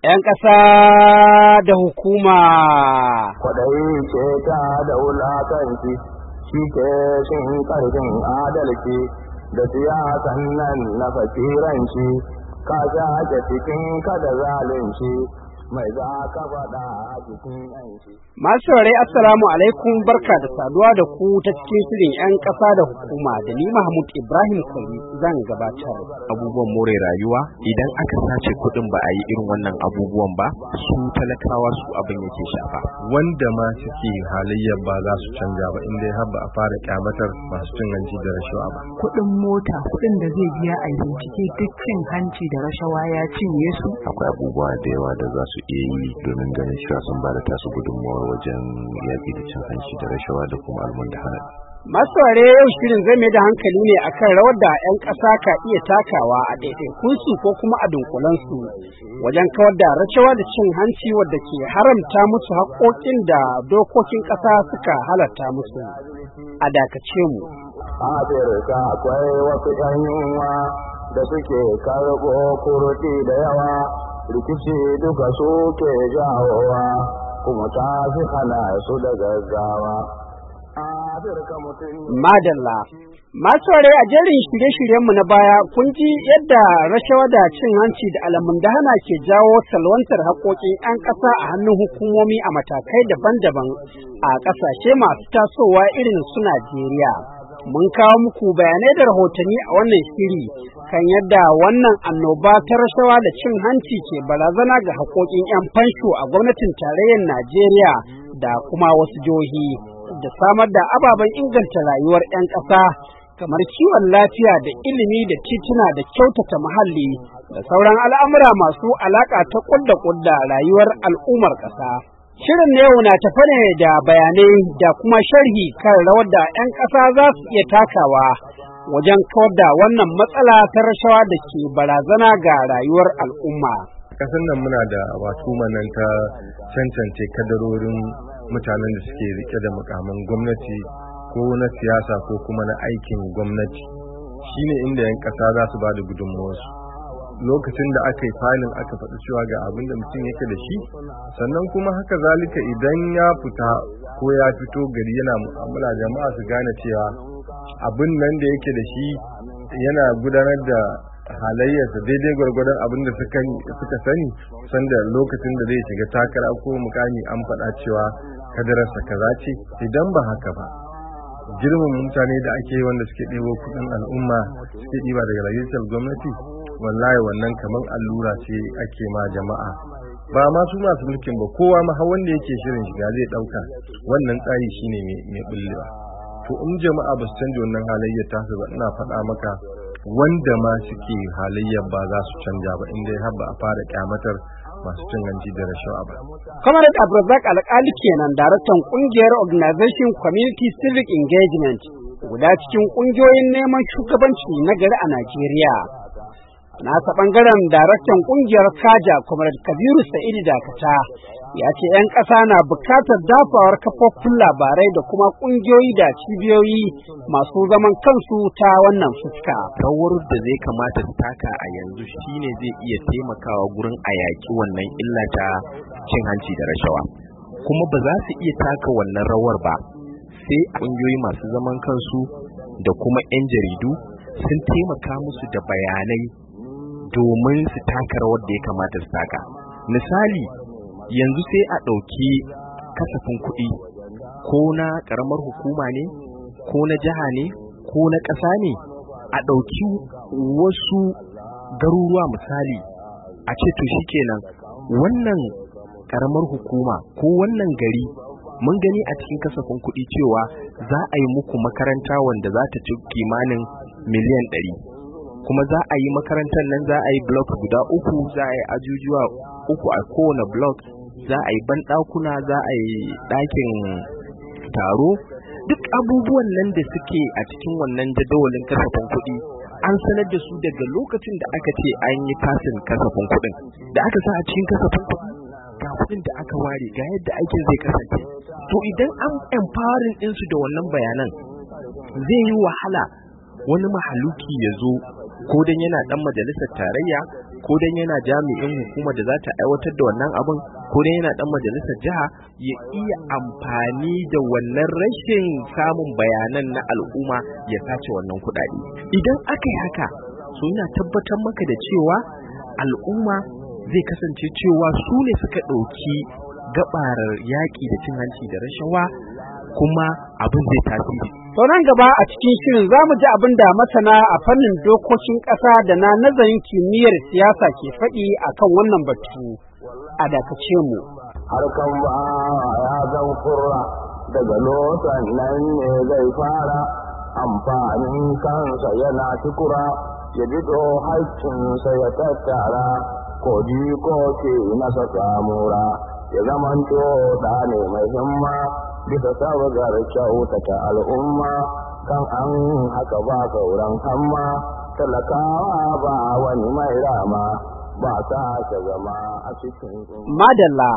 'yan ƙasa da hukuma. Kwaɗayi ce ta da wulakanci, shi ke shin ƙarfin adalci da siyasan nan na fakiranci, ka shaƙe cikin kada zalunci mai za ka faɗa a cikin yanci. Masu saurari assalamu alaikum, barka da saduwa da ku ta cikin shirin 'yan ƙasa da hukuma da ni Mahmud Ibrahim Kwari zan gabatar. Abubuwan more rayuwa idan aka sace kuɗin ba a yi irin wannan abubuwan ba, su talakawa su abin yake shafa. Wanda ma suke halayyar ba za su canja ba inda har ba a fara kyamatar masu cin hanci da rashawa ba. Kuɗin mota, kuɗin da zai biya a bincike duk cin hanci da rashawa ya cinye su. Akwai abubuwa da yawa da za su iya yi domin ganin cewa sun ba da tasu gudunmawar wajen yaƙi da cin hanci da rashawa da kuma almundahana. Masu ware yau shirin zai mai da hankali ne akan rawar da 'yan ƙasa ka iya takawa a ɗaiɗaikunsu ko kuma a dunkulensu wajen kawar da rashawa da cin hanci wadda ke haramta musu haƙoƙin da dokokin ƙasa suka halatta musu. A dakace mu. Afirka akwai wasu 'yan yunwa da suke karɓo kurɗi da yawa, rikici duka suke jawowa kuma ta fi hana su da gaggawa. Madalla. Masu ware a jerin shirye-shiryenmu na baya kun ji yadda rashawa da cin hanci da almundahana ke jawo salwantar haƙoƙin 'yan ƙasa a hannun hukumomi a matakai daban-daban a ƙasashe masu tasowa irin su Najeriya. Mun kawo muku bayanai da rahotanni a wannan shiri kan yadda wannan annoba ta rashawa da cin hanci ke barazana ga haƙoƙin 'yan fansho a gwamnatin tarayyar Najeriya da kuma wasu jihohi, da samar da ababen inganta rayuwar 'yan ƙasa kamar kiwon lafiya da ilimi da tituna da kyautata muhalli da sauran al'amura masu alaƙa ta ƙudda rayuwar al'ummar ƙasa. Shirin na yau na tafe ne da bayanai da kuma sharhi kan rawar da 'yan ƙasa za su iya takawa wajen kawar da wannan matsala ta rashawa da ke barazana ga rayuwar al'umma. Kasan nan muna da wato manan ta cancance kadarorin mutanen da suke rike da mukamin gwamnati ko na siyasa ko kuma na aikin gwamnati, shine inda 'yan ƙasa za su ba da gudunmawarsu. Lokacin da aka yi filin aka faɗi cewa ga abin da mutum yake da shi, sannan kuma haka zalika idan ya fita ko ya fito gari yana mu'amala jama'a su gane cewa abin nan da yake da shi yana gudanar da halayyarsa daidai gwargwadon abin da suka sani, sanda lokacin da zai shiga takara ko mukami an faɗa cewa kadararsa kaza ce. Idan ba haka ba, girman mutane da ake wanda suke ɗebo kuɗin al'umma suke ɗiba daga rajistar gwamnati, wallahi wannan kamar allura ce ake ma jama'a, ba ma su masu mulkin ba, kowa ma har wanda yake shirin shiga zai ɗauka wannan tsari shine mai bullewa. To in jama'a ba su canja wannan halayyar tasu ba, ina faɗa maka wanda ma suke halayyar ba za su canja ba inda har ba a fara kyamatar masu cin hanci da rashawa ba. Comrade Abdulrazak Alƙali kenan, daraktan ƙungiyar Organization Community Civic Engagement, guda cikin ƙungiyoyin neman shugabanci na gari a Najeriya. Nasa ɓangaren daraktan ƙungiyar Kaja, Comrade Kabiru Sa'idu Dakata, ya ce 'yan ƙasa na buƙatar dafawar kafofin labarai da kuma ƙungiyoyi da cibiyoyi masu zaman kansu ta wannan fuska. Rawar da zai kamata su taka a yanzu shine zai iya taimakawa gurin a yaƙi wannan illa ta cin hanci da rashawa. Kuma ba za su iya taka wannan rawar ba sai ƙungiyoyi masu zaman kansu da kuma 'yan jaridu sun taimaka musu da bayanai domin su taka rawar da ya kamata su taka. Misali, yanzu sai a ɗauki kasafin kuɗi ko na ƙaramar hukuma ne ko na jiha ne ko na ƙasa ne, a ɗauki wasu garuruwa misali a ce to shikenan wannan ƙaramar hukuma ko wannan gari mun gani a cikin kasafin kuɗi cewa za a yi muku makaranta wanda za ta ci kimanin miliyan 100, kuma za a yi makarantar nan za a yi block guda 3, za a yi ajujuwa 3 a kowane block, za a yi banɗakuna, za a yi ɗakin taro, duk abubuwan nan da suke a cikin wannan jadawalin kasafin kuɗi an sanar da su daga lokacin da aka ce an yi fasin kasafin kuɗin, da aka sa a cikin kasafin kuɗi ga kuɗin da aka ware ga yadda aikin zai kasance. To idan an empowering ɗinsu da wannan bayanan, zai yi wahala wani mahaluki ya zo ko dan yana dan majalisar tarayya ko dan yana jami'in hukumar da za ta aiwatar da wannan abin, ko dan yana dan majalisar jiha, ya iya amfani da wannan rashin samun bayanan na al'umma ya sace wannan kuɗaɗe. Idan aka yi haka, so ina tabbatar maka da cewa al'umma zai kasance cewa su ne suka ɗauki gabarar yaƙi da cin hanci da rashawa, kuma abin zai tasiri. To nan gaba a cikin shirin za mu ji abin da masana a fannin dokokin ƙasa da na nazarin kimiyyar siyasa ke faɗi a kan wannan batu. A dakace mu. Harkan ba ya zan kurra daga lotan nan ne zai fara amfanin kansa yana tukura ya bido haƙƙinsa ya tattara ko ke nasa samura ya zamanto da ne mai himma bisa sabgar kyautata al'umma kan an haka ba sauran hamma talakawa ba wani mai rama ba ta zama a cikin madalla.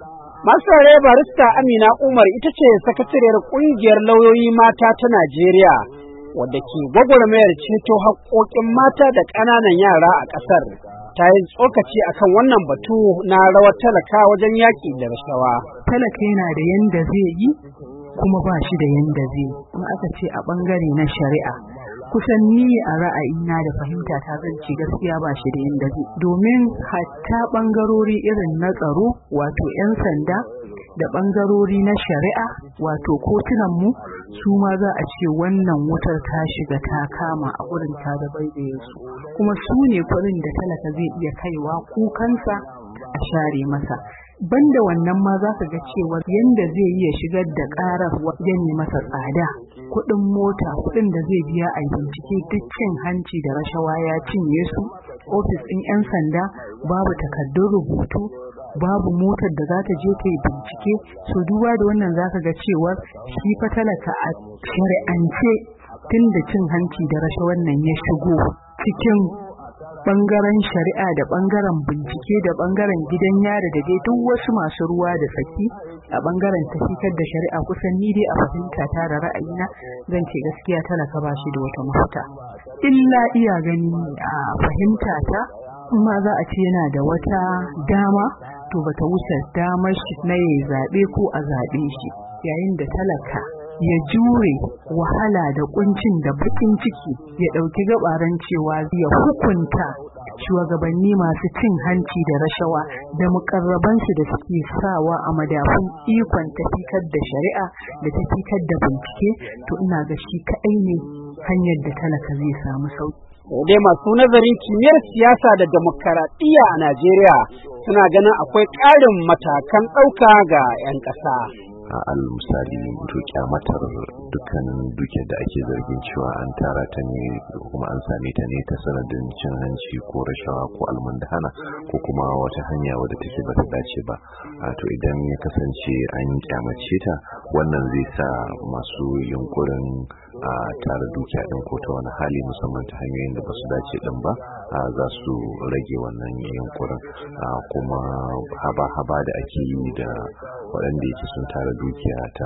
Masu rare barista Amina Umar ita ce sakatariyar ƙungiyar lauyoyi mata ta Najeriya wadda ke gwagwarmayar ceto haƙƙoƙin mata da ƙananan yara a ƙasar. Ta yi tsokaci akan wannan batu na rawar talaka wajen yaƙi da rashawa. Talaka yana da yanda zai yi kuma ba shi da yanda zai yi. In aka ce a ɓangare na shari'a, kusan ni a ra'ayina da fahimta ta zan ce gaskiya ba shi da yanda zai. Domin hatta ɓangarori irin na tsaro, wato 'yan sanda, da ɓangarori na shari'a, wato kotunanmu, su ma za a ce wannan wutar ta shiga ta kama a wurin ta da baibayensu. Kuma su ne kwarin da talaka zai iya kaiwa kukansa a share masa. Banda wannan ma za ka ga cewa yanda zai iya shigar da ƙarar wajen yi masa tsada, kuɗin mota, kuɗin da zai biya a bincike duk cin hanci da rashawa ya cinye su. Ofis ɗin 'yan sanda babu takardun rubutu, babu motar da za ta je ta yi bincike. So duba da wannan za ka ga cewa shi fa talaka a shari'ance tun da cin hanci da rashawar nan ya shigo cikin ɓangaren shari'a da ɓangaren bincike da ɓangaren gidan yari da dai duk wasu masu ruwa da tsaki a ɓangaren tafikar da shari'a, kusan ni dai a fahimta ta da ra'ayina zan ce gaskiya talaka ba shi da wata mafita. Illa iya gani a fahimta ta, ma za a ce yana da wata dama to bata wuce damar shi na yayi zaɓe ko a zaɓe shi, yayin da talaka ya jure wahala da kuncin da bakin ciki ya ɗauki gabaran cewa ya hukunta shugabanni masu cin hanci da rashawa da mukarrabansu da suke sawa a madafun ikon tafikar da shari'a da tafikar da bincike, to ina ga shi kaɗai ne hanyar da talaka zai samu sauki. Dai masu nazarin kimiyyar siyasa da demokaradiyya a Najeriya suna ganin akwai ƙarin matakan ɗauka ga 'yan ƙasa. Al misali to kyamatar dukkanin dukiyar da ake zargin cewa an tara ta ne kuma an same ta ne ta sanadin cin hanci ko rashawa ko almundahana ko kuma wata hanya wadda take bata dace ba. To idan ya kasance an kyamace ta, wannan zai sa masu yunkurin a tara dukiya din ko ta wani hali musamman ta hanyoyin da basu dace din ba za su rage wannan yunkurin. Kuma haba da ake yi da waɗanda yake sun tara dukiya ta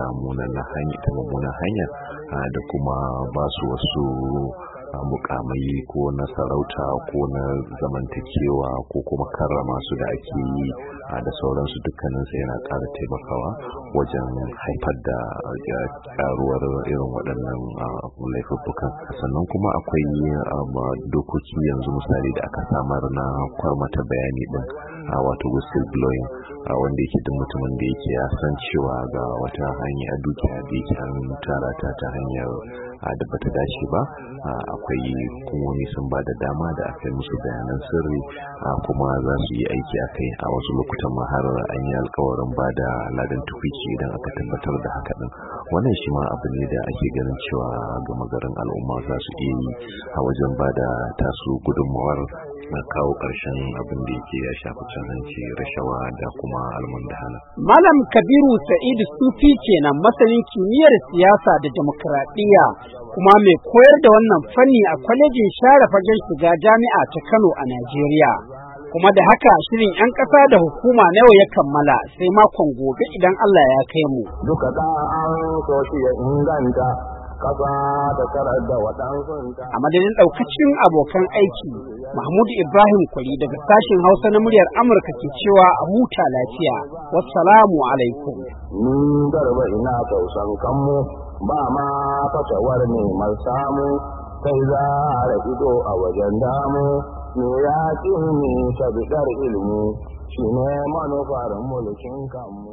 mummunan hanya da kuma ba su wasu mukamai ko na sarauta ko na zamantakewa ko kuma karrama su da ake yi da sauransu, dukkaninsa yana ƙara taimakawa wajen haifar da karuwar irin waɗannan laifuffukan. Sannan kuma akwai dokoki yanzu misali da aka samar na kwarmata bayani din wato whistle blowing, wanda yake duk mutumin da yake ya san cewa ga wata hanya dukiya da yake an tara ta hanyar da bata dace ba, akwai hukumomi sun ba da dama da aka yi musu bayanan sirri kuma za su yi aiki a kai. A wasu lokutan ma har an yi alkawarin ba da ladan tukwici idan aka tabbatar da haka din. Wannan shi ma abu ne da ake ganin cewa gama garin al'umma za su iya yi a wajen ba da tasu gudunmawar na kawo ƙarshen abin da yake ya shafi cin hanci, rashawa da kuma almundahana. Malam Kabiru Sa'idu Sufi kenan, masanin kimiyyar siyasa da demokradiyya kuma mai koyar da wannan fanni a kwalejin share fagen shiga jami'a ta Kano a Najeriya. Kuma da haka shirin 'yan ƙasa da hukuma na yau ya kammala, sai makon gobe idan Allah ya kai mu. Duka da an so shi ya inganta ƙasa ta tarar da waɗansunta. A madadin ɗaukacin abokan aiki, Mahmud Ibrahim Kwari daga sashen Hausa na muryar Amurka ke cewa a huta lafiya. Wassalamu alaikum. Ni Garba ina tausan kanmu ba ma fatawar neman samu sai za a ido a wajen damu. Me ya ƙi ni ta biɗar ilimi shi ne manufar mulkin kanmu.